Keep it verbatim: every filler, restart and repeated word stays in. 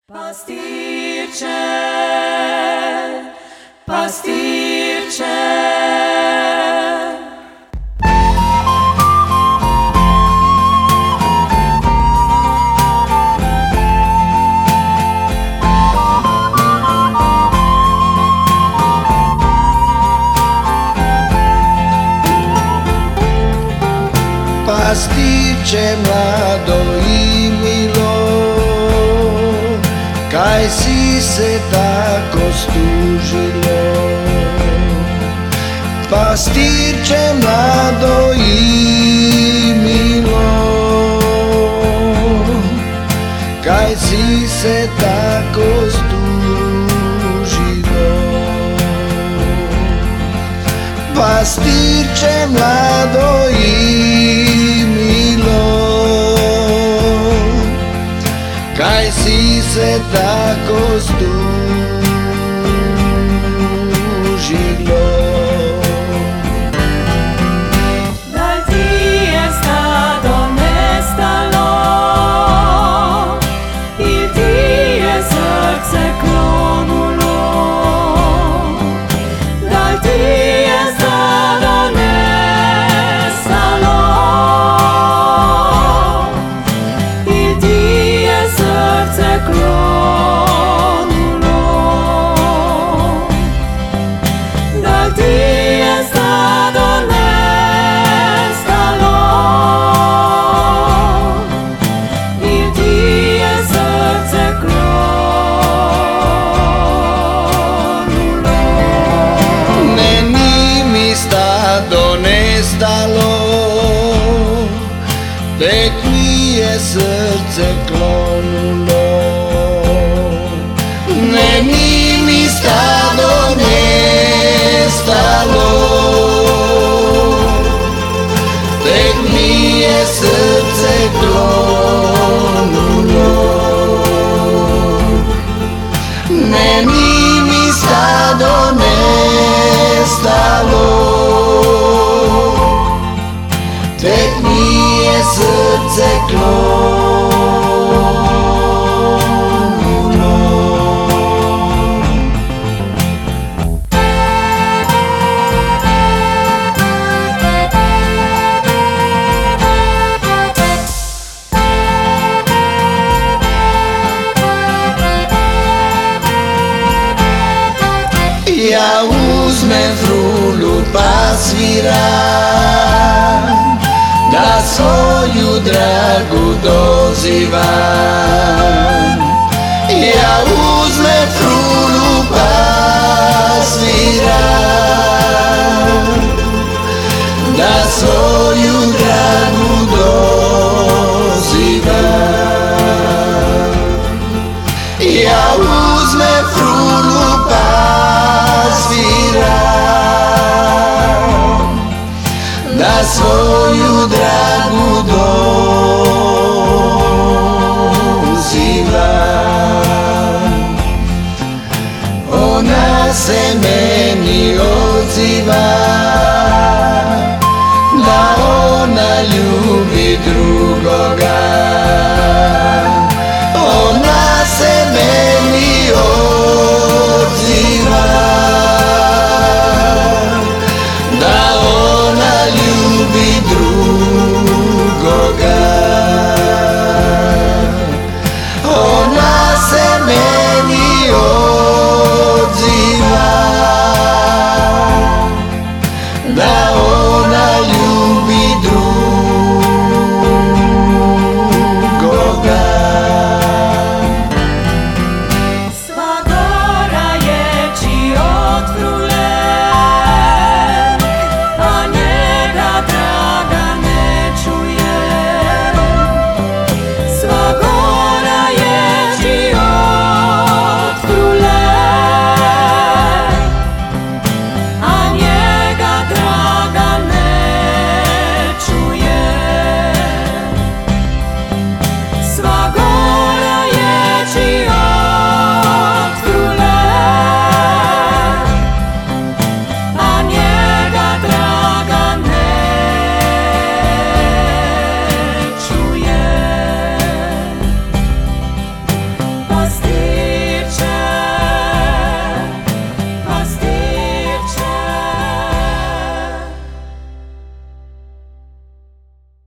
Pastirče, pastirče. Pastirče mlado i milo, kaj si se tako stužilo? Pastirče mlado i milo, kaj si se tako stužilo? Pastirče mlado i milo, kaj si se tako stužilo? Dal ti je stado nestalo, il ti je srce klonulo. Dal ti je stado nestalo, il ti je srce klonulo. Dal ti je stado nestalo, il ti je srce klonulo. Ne, ni mi stado nestalo, tek mi je srce klonulo. Ne, ni mi stado nestalo, tek mi je srce klonulo. Ne, ni mi stado nestalo, tek mi je srce klonulo. Ja uzmem frulu pa sviram, da svoju dragu dozivam. Ja uzmem frulu pa sviram, da svoju dragu dozivam. Ja uzmem frulu pa sviram, da svoju dragu dozivam. Ona se meni odziva, da ona ljubi drugoga.